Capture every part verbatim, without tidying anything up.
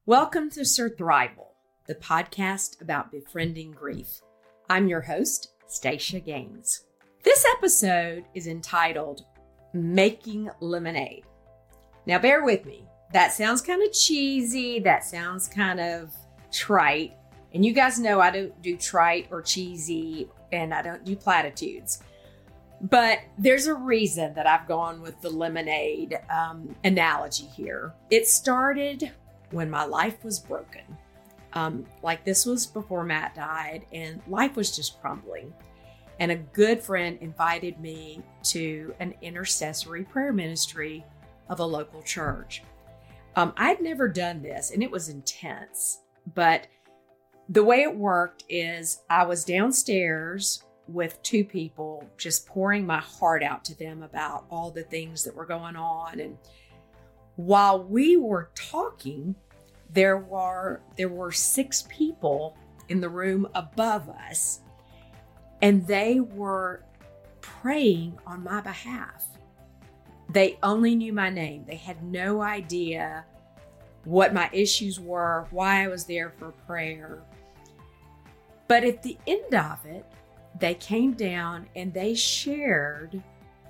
Welcome to Surthrival, the podcast about befriending grief. I'm your host, Stacia Gaines. This episode is entitled Making Lemonade. Now bear with me. That sounds kind of cheesy. That sounds kind of trite. And you guys know I don't do trite or cheesy, and I don't do platitudes. But there's a reason that I've gone with the lemonade um, analogy here. It started when my life was broken. Um, like this was before Matt died, and life was just crumbling. And a good friend invited me to an intercessory prayer ministry of a local church. Um, I'd never done this, and it was intense. But the way it worked is I was downstairs with two people, just pouring my heart out to them about all the things that were going on. And while we were talking, there were there were six people in the room above us, and they were praying on my behalf. They only knew my name. They had no idea what my issues were, why I was there for prayer. But at the end of it, they came down and they shared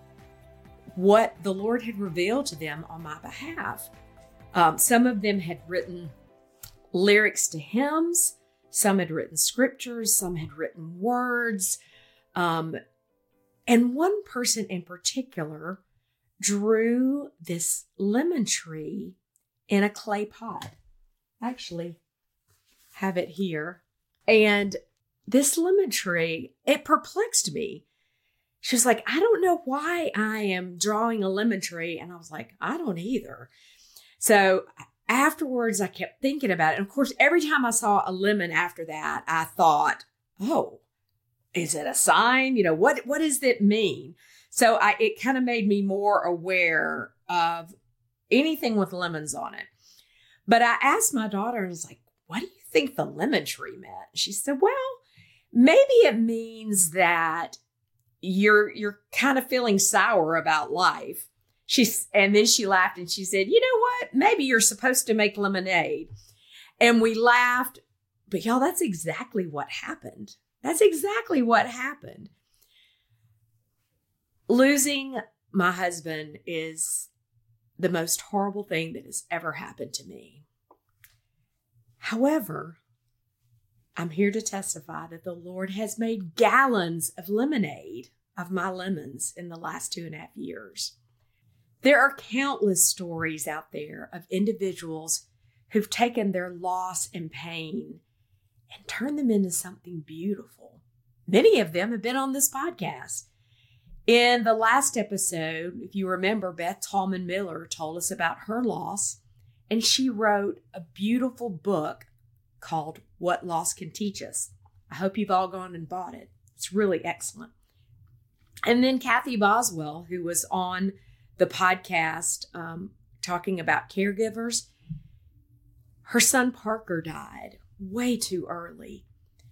what the Lord had revealed to them on my behalf. Um, some of them had written lyrics to hymns. Some had written scriptures. Some had written words. Um, and one person in particular drew this lemon tree in a clay pot. I actually have it here. And this lemon tree, it perplexed me. She was like, I don't know why I am drawing a lemon tree. And I was like, I don't either. So afterwards, I kept thinking about it. And of course, every time I saw a lemon after that, I thought, oh, is it a sign? You know, what, what does it mean? So I, it kind of made me more aware of anything with lemons on it. But I asked my daughter, and I was like, what do you think the lemon tree meant? She said, well, maybe it means that you're you're kind of feeling sour about life. She's and then she laughed and she said, you know what? Maybe you're supposed to make lemonade. And we laughed, but y'all, that's exactly what happened. That's exactly what happened. Losing my husband is the most horrible thing that has ever happened to me. However, I'm here to testify that the Lord has made gallons of lemonade of my lemons in the last two and a half years. There are countless stories out there of individuals who've taken their loss and pain and turned them into something beautiful. Many of them have been on this podcast. In the last episode, if you remember, Beth Tallman Miller told us about her loss, and she wrote a beautiful book called What Loss Can Teach Us. I hope you've all gone and bought it. It's really excellent. And then Kathy Boswell, who was on the podcast um, talking about caregivers, her son Parker died way too early.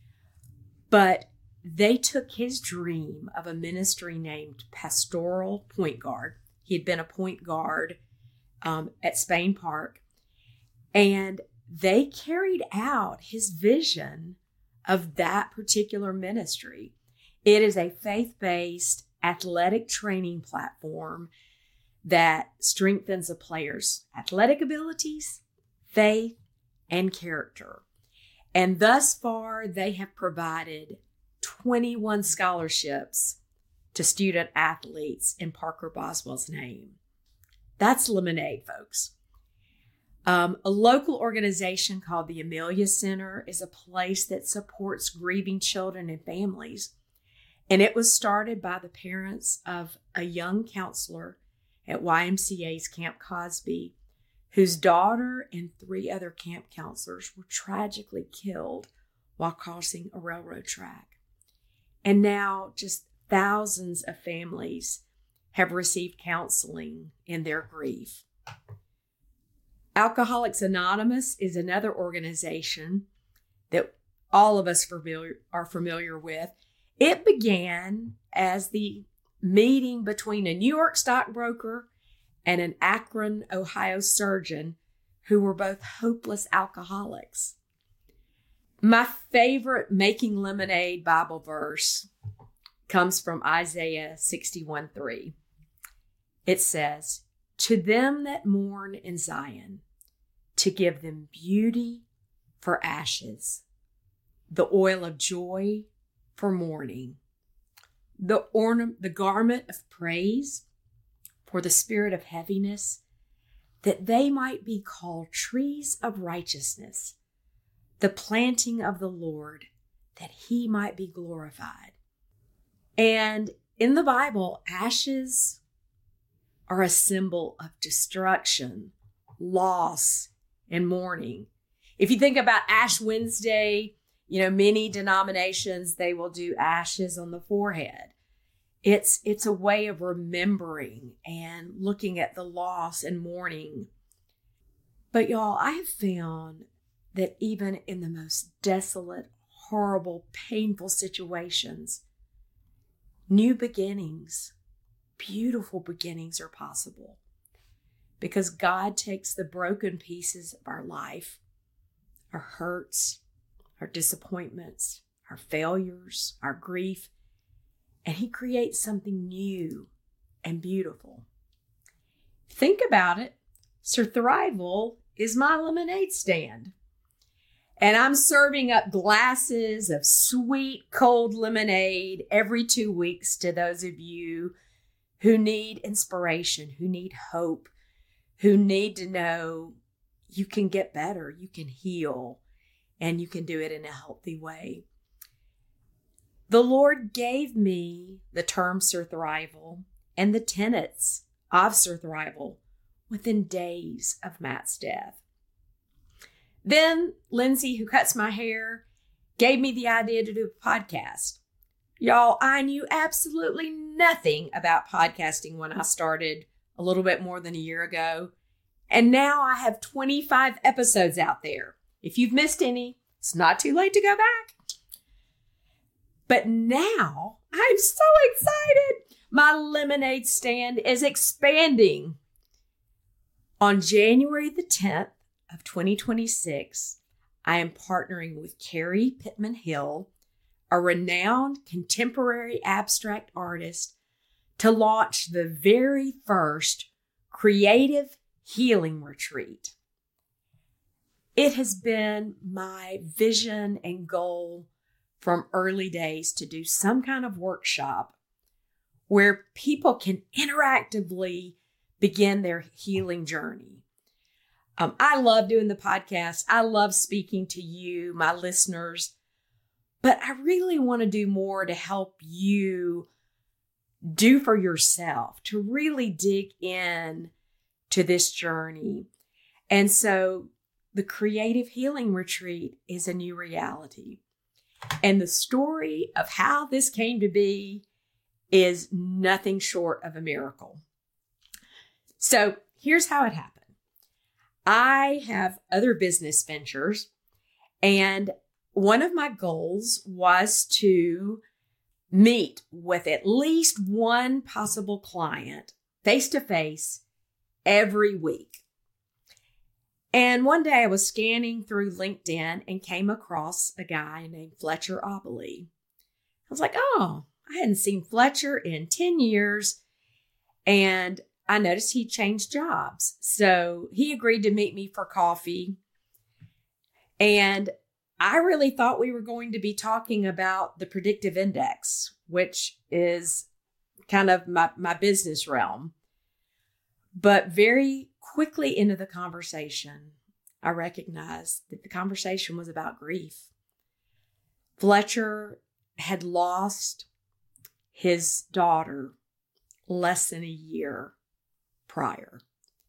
But they took his dream of a ministry named Pastoral Point Guard. He had been a point guard um, at Spain Park. And they carried out his vision of that particular ministry. It is a faith-based athletic training platform that strengthens a player's athletic abilities, faith, and character. And thus far, they have provided twenty-one scholarships to student athletes in Parker Boswell's name. That's lemonade, folks. Um, a local organization called the Amelia Center is a place that supports grieving children and families. And it was started by the parents of a young counselor at Y M C A's Camp Cosby, whose daughter and three other camp counselors were tragically killed while crossing a railroad track. And now just thousands of families have received counseling in their grief. Alcoholics Anonymous is another organization that all of us familiar, are familiar with. It began as the meeting between a New York stockbroker and an Akron, Ohio surgeon who were both hopeless alcoholics. My favorite Making Lemonade Bible verse comes from Isaiah sixty-one three. It says, "To them that mourn in Zion, to give them beauty for ashes, the oil of joy for mourning, the ornament, the garment of praise for the spirit of heaviness, that they might be called trees of righteousness, the planting of the Lord, that he might be glorified." And in the Bible, ashes are a symbol of destruction, loss, and mourning. If you think about Ash Wednesday, you know, many denominations, they will do ashes on the forehead. It's, it's a way of remembering and looking at the loss and mourning. But y'all, I have found that even in the most desolate, horrible, painful situations, new beginnings, beautiful beginnings are possible. Because God takes the broken pieces of our life, our hurts, our disappointments, our failures, our grief, and he creates something new and beautiful. Think about it. Sir Thrival is my lemonade stand. And I'm serving up glasses of sweet, cold lemonade every two weeks to those of you who need inspiration, who need hope, who need to know you can get better, you can heal, and you can do it in a healthy way. The Lord gave me the term Sir Thrival and the tenets of Sir Thrival within days of Matt's death. Then Lindsay, who cuts my hair, gave me the idea to do a podcast. Y'all, I knew absolutely nothing about podcasting when I started a little bit more than a year ago. And now I have twenty-five episodes out there. If you've missed any, it's not too late to go back. But now I'm so excited. My lemonade stand is expanding. On January the tenth of twenty twenty-six, I am partnering with Carrie Pittman Hill, a renowned contemporary abstract artist, to launch the very first creative healing retreat. It has been my vision and goal from early days to do some kind of workshop where people can interactively begin their healing journey. Um, I love doing the podcast. I love speaking to you, my listeners, but I really want to do more to help you do for yourself, to really dig in to this journey. And so the Creative Healing Retreat is a new reality. And the story of how this came to be is nothing short of a miracle. So here's how it happened. I have other business ventures, and one of my goals was to meet with at least one possible client face-to-face every week. And one day I was scanning through LinkedIn and came across a guy named Fletcher Oberle. I was like, oh, I hadn't seen Fletcher in ten years. And I noticed he changed jobs. So he agreed to meet me for coffee. And I really thought we were going to be talking about the predictive index, which is kind of my, my business realm. But very quickly into the conversation, I recognized that the conversation was about grief. Fletcher had lost his daughter less than a year prior.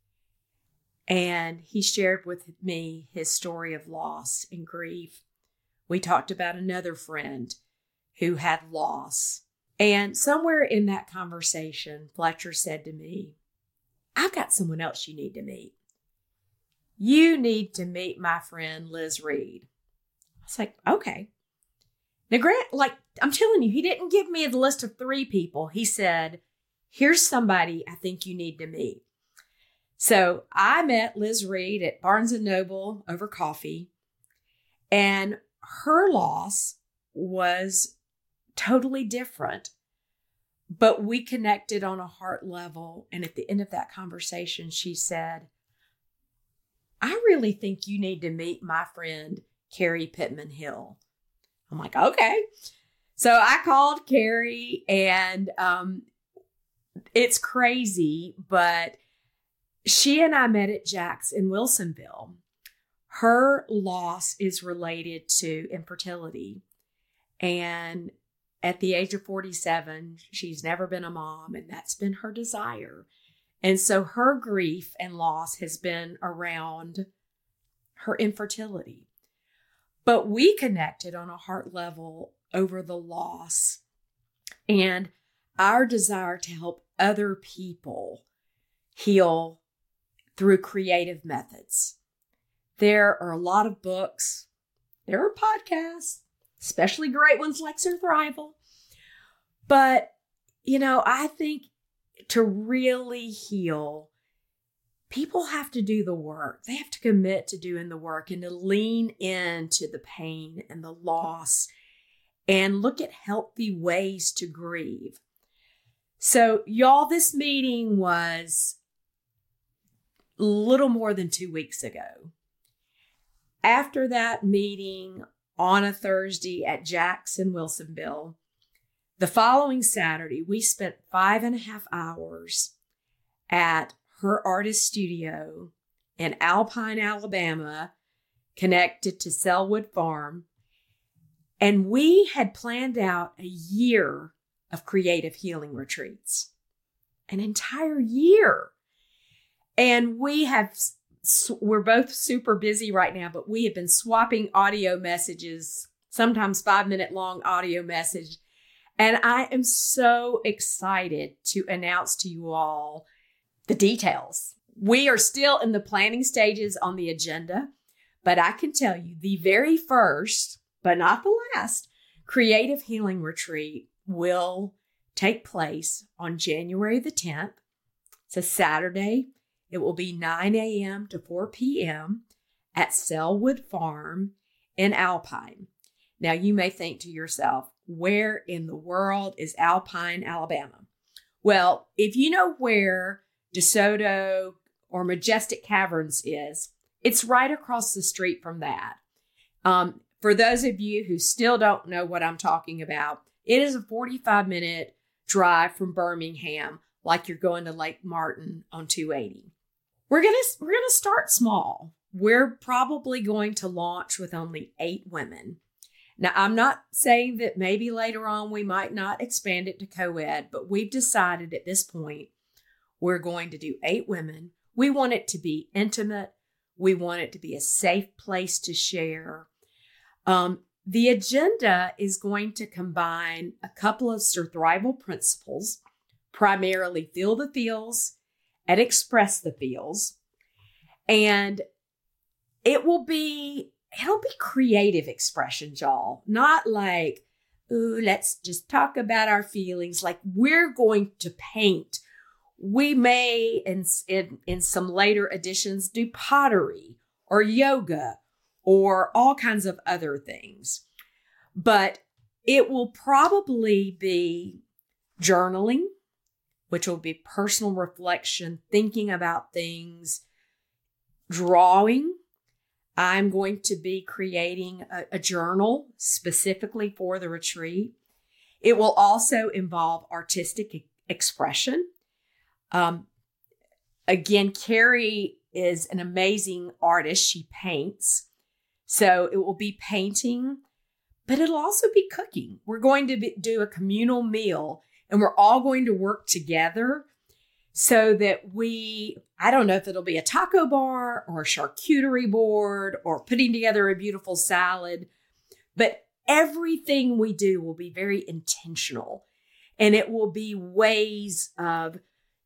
And he shared with me his story of loss and grief. We talked about another friend who had loss. And somewhere in that conversation, Fletcher said to me, I've got someone else you need to meet. You need to meet my friend Liz Reed. I was like, okay. Now, Grant, like, I'm telling you, he didn't give me a list of three people. He said, here's somebody I think you need to meet. So I met Liz Reed at Barnes and Noble over coffee, and her loss was totally different, but we connected on a heart level. And at the end of that conversation, she said, I really think you need to meet my friend, Carrie Pittman Hill. I'm like, okay. So I called Carrie, and um, it's crazy, but she and I met at Jack's in Wilsonville. Her loss is related to infertility. And at the age of forty-seven, she's never been a mom, and that's been her desire. And so her grief and loss has been around her infertility. But we connected on a heart level over the loss and our desire to help other people heal through creative methods. There are a lot of books. There are podcasts, especially great ones like Surthrival. But, you know, I think to really heal, people have to do the work. They have to commit to doing the work and to lean into the pain and the loss and look at healthy ways to grieve. So, y'all, this meeting was a little more than two weeks ago. After that meeting on a Thursday at Jack's in Wilsonville, the following Saturday, we spent five and a half hours at her artist studio in Alpine, Alabama, connected to Selwood Farm. And we had planned out a year of creative healing retreats, an entire year. And we have, we're both super busy right now, but we have been swapping audio messages, sometimes five minute long audio message. And I am so excited to announce to you all the details. We are still in the planning stages on the agenda, but I can tell you the very first, but not the last, creative healing retreat will take place on January the tenth. It's a Saturday. It will be nine a.m. to four p.m. at Selwood Farm in Alpine. Now, you may think to yourself, where in the world is Alpine, Alabama? Well, if you know where DeSoto or Majestic Caverns is, it's right across the street from that. Um, for those of you who still don't know what I'm talking about, it is a forty-five minute drive from Birmingham, like you're going to Lake Martin on two eighty. We're gonna we're gonna start small. We're probably going to launch with only eight women. Now, I'm not saying that maybe later on we might not expand it to co-ed, but we've decided at this point we're going to do eight women. We want it to be intimate. We want it to be a safe place to share. Um, the agenda is going to combine a couple of Surthrival principles, primarily feel the feels and express the feels. And it will be, it'll be creative expressions, y'all. Not like, ooh, let's just talk about our feelings. Like, we're going to paint. We may, in, in, in some later editions, do pottery or yoga or all kinds of other things. But it will probably be journaling, which will be personal reflection, thinking about things, drawing. I'm going to be creating a, a journal specifically for the retreat. It will also involve artistic e- expression. Um, again, Carrie is an amazing artist. She paints. So it will be painting, but it'll also be cooking. We're going to be, do a communal meal, and we're all going to work together so that we, I don't know if it'll be a taco bar or a charcuterie board or putting together a beautiful salad, but everything we do will be very intentional, and it will be ways of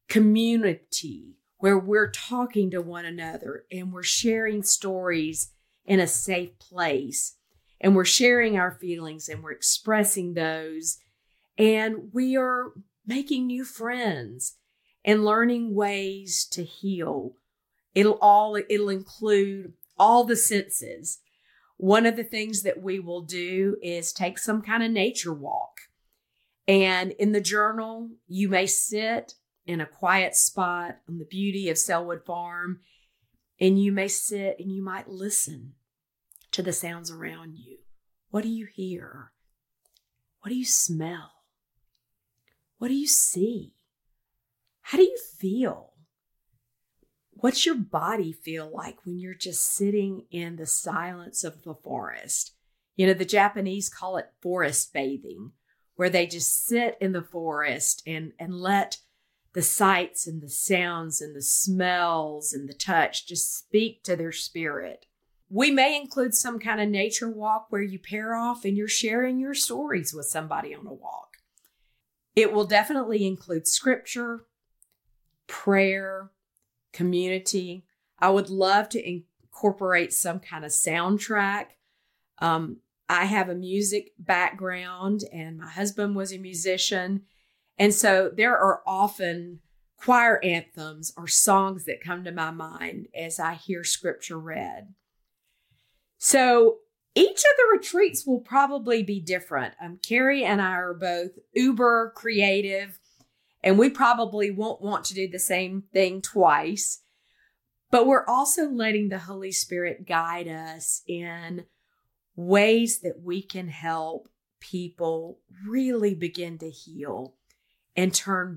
community where we're talking to one another and we're sharing stories in a safe place, and we're sharing our feelings and we're expressing those, and we are making new friends and learning ways to heal It'll all, it'll include all the senses. One of the things that we will do is take some kind of nature walk. And in the journal, you may sit in a quiet spot on the beauty of Selwood Farm, and you may sit and you might listen to the sounds around you. What do you hear? What do you smell? What do you see? How do you feel? What's your body feel like when you're just sitting in the silence of the forest? You know, the Japanese call it forest bathing, where they just sit in the forest and, and let the sights and the sounds and the smells and the touch just speak to their spirit. We may include some kind of nature walk where you pair off and you're sharing your stories with somebody on a walk. It will definitely include scripture, prayer, community. I would love to incorporate some kind of soundtrack. Um, I have a music background and my husband was a musician. And so there are often choir anthems or songs that come to my mind as I hear scripture read. So each of the retreats will probably be different. Um, Carrie and I are both uber creative, and we probably won't want to do the same thing twice. But we're also letting the Holy Spirit guide us in ways that we can help people really begin to heal and turn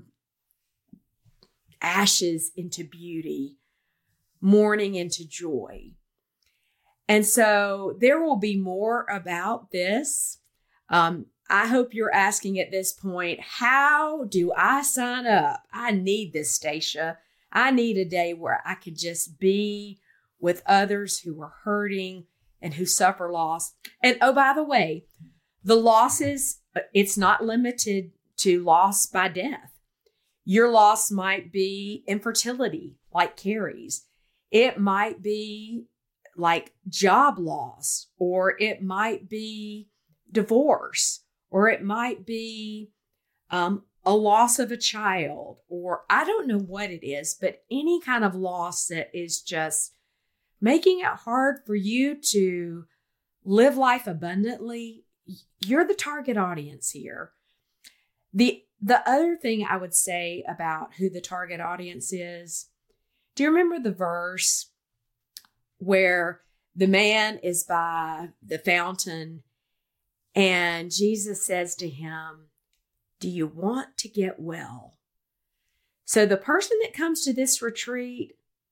ashes into beauty, mourning into joy. And so there will be more about this. Um, I hope you're asking at this point, how do I sign up? I need this, Stacia. I need a day where I could just be with others who are hurting and who suffer loss. And oh, by the way, the losses, it's not limited to loss by death. Your loss might be infertility, like Carrie's. It might be like job loss, or it might be divorce, or it might be um, a loss of a child, or I don't know what it is, but any kind of loss that is just making it hard for you to live life abundantly. You're the target audience here. The The other thing I would say about who the target audience is, do you remember the verse where the man is by the fountain and Jesus says to him, do you want to get well? So the person that comes to this retreat,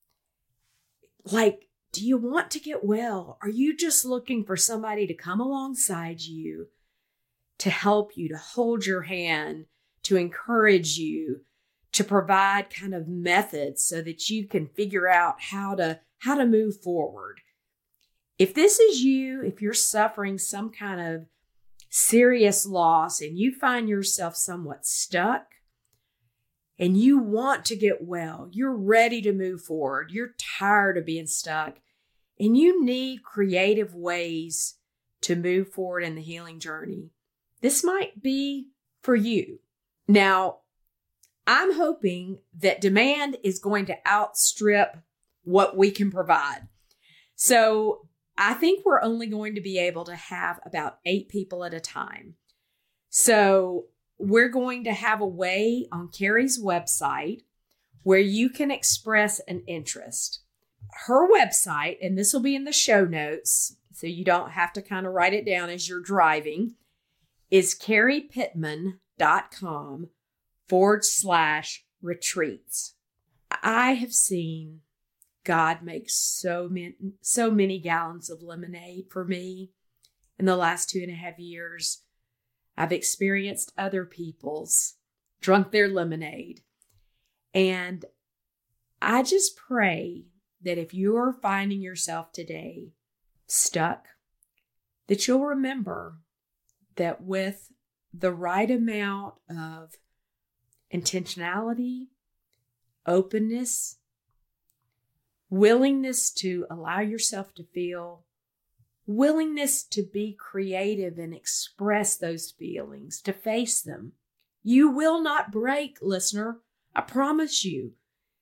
like, do you want to get well? Are you just looking for somebody to come alongside you, to help you, to hold your hand, to encourage you, to provide kind of methods so that you can figure out how to how to move forward? If this is you, if you're suffering some kind of serious loss and you find yourself somewhat stuck and you want to get well, you're ready to move forward, you're tired of being stuck, and you need creative ways to move forward in the healing journey, this might be for you. Now, I'm hoping that demand is going to outstrip what we can provide. So I think we're only going to be able to have about eight people at a time. So we're going to have a way on Carrie's website where you can express an interest. Her website, and this will be in the show notes, so you don't have to kind of write it down as you're driving, is carriepittman.com forward slash retreats. I have seen God make so many, so many gallons of lemonade for me in the last two and a half years. I've experienced other people's, drunk their lemonade. And I just pray that if you're finding yourself today stuck, that you'll remember that with the right amount of intentionality, openness, willingness to allow yourself to feel, willingness to be creative and express those feelings, to face them. You will not break, listener. I promise you.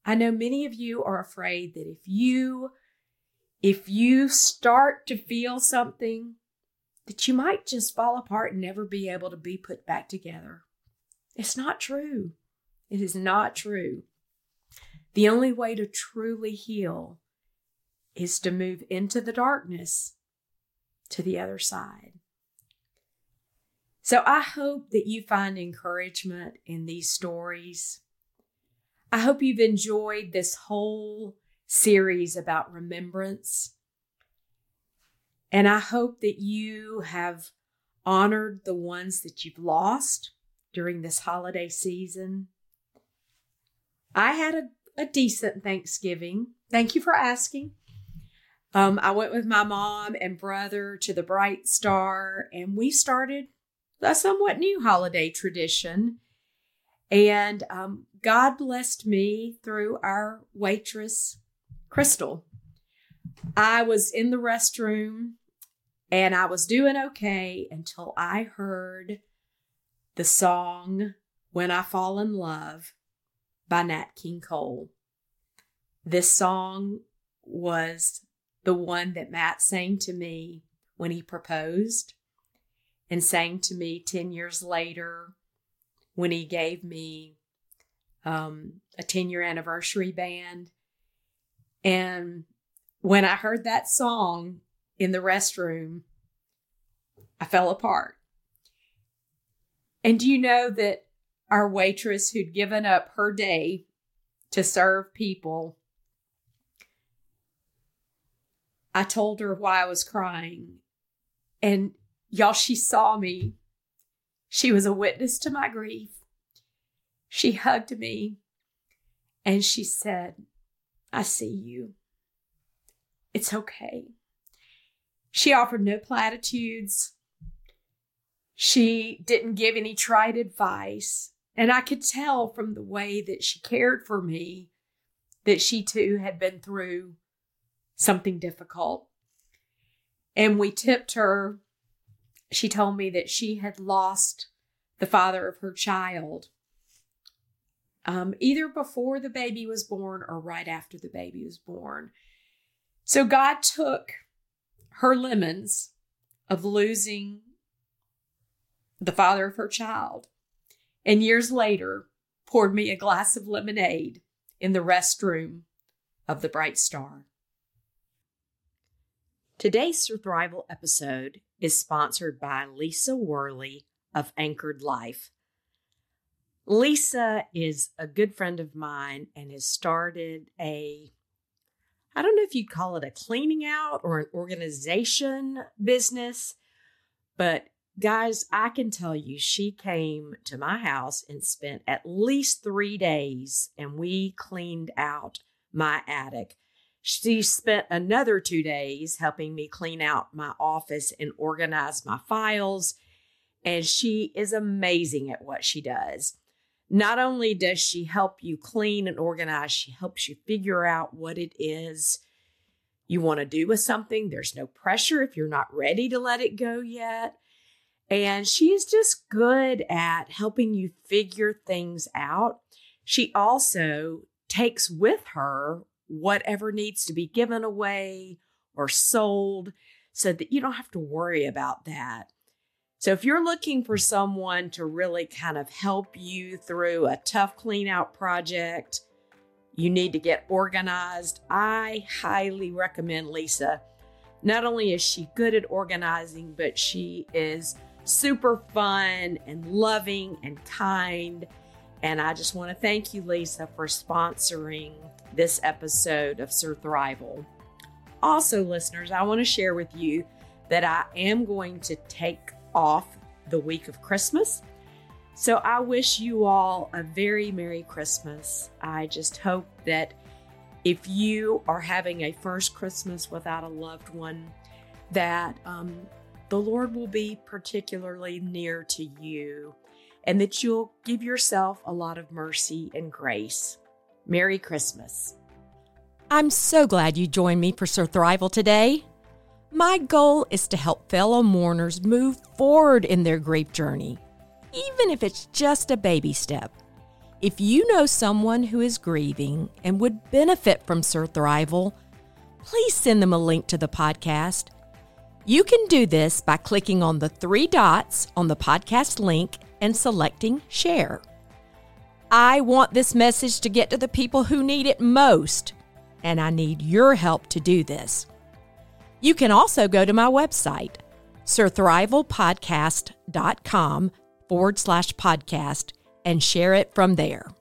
I know many of you are afraid that if you, if you start to feel something, that you might just fall apart and never be able to be put back together. It's not true. It is not true. The only way to truly heal is to move into the darkness to the other side. So I hope that you find encouragement in these stories. I hope you've enjoyed this whole series about remembrance. And I hope that you have honored the ones that you've lost during this holiday season. I had a, a decent Thanksgiving. Thank you for asking. Um, I went with my mom and brother to the Bright Star, and we started a somewhat new holiday tradition. And um, God blessed me through our waitress, Crystal. I was in the restroom and I was doing okay until I heard the song When I Fall in Love by Nat King Cole. This song was the one that Matt sang to me when he proposed and sang to me ten years later when he gave me um, a ten-year anniversary band. And when I heard that song in the restroom, I fell apart. And do you know that our waitress who'd given up her day to serve people, I told her why I was crying. And y'all, she saw me. She was a witness to my grief. She hugged me and she said, I see you. It's okay. She offered no platitudes. She didn't give any trite advice. And I could tell from the way that she cared for me that she too had been through something difficult. And we tipped her. She told me that she had lost the father of her child, um, either before the baby was born or right after the baby was born. So God took her lemons of losing the father of her child, and years later poured me a glass of lemonade in the restroom of the Bright Star. Today's Surthrival episode is sponsored by Lisa Worley of Anchored Life. Lisa is a good friend of mine and has started a, I don't know if you'd call it a cleaning out or an organization business, but guys, I can tell you she came to my house and spent at least three days and we cleaned out my attic. She spent another two days helping me clean out my office and organize my files. And she is amazing at what she does. Not only does she help you clean and organize, she helps you figure out what it is you want to do with something. There's no pressure if you're not ready to let it go yet. And she is just good at helping you figure things out. She also takes with her whatever needs to be given away or sold so that you don't have to worry about that. So if you're looking for someone to really kind of help you through a tough clean out project, you need to get organized, I highly recommend Lisa. Not only is she good at organizing, but she is super fun and loving and kind. And I just want to thank you, Lisa, for sponsoring this episode of Surthrival. Also, listeners, I want to share with you that I am going to take off the week of Christmas. So I wish you all a very Merry Christmas. I just hope that if you are having a first Christmas without a loved one, that um, the Lord will be particularly near to you and that you'll give yourself a lot of mercy and grace. Merry Christmas. I'm so glad you joined me for Surthrival today. My goal is to help fellow mourners move forward in their grief journey, even if it's just a baby step. If you know someone who is grieving and would benefit from Surthrival, please send them a link to the podcast. You can do this by clicking on the three dots on the podcast link and selecting Share. I want this message to get to the people who need it most, and I need your help to do this. You can also go to my website, surthrivalpodcast.com forward slash podcast, and share it from there.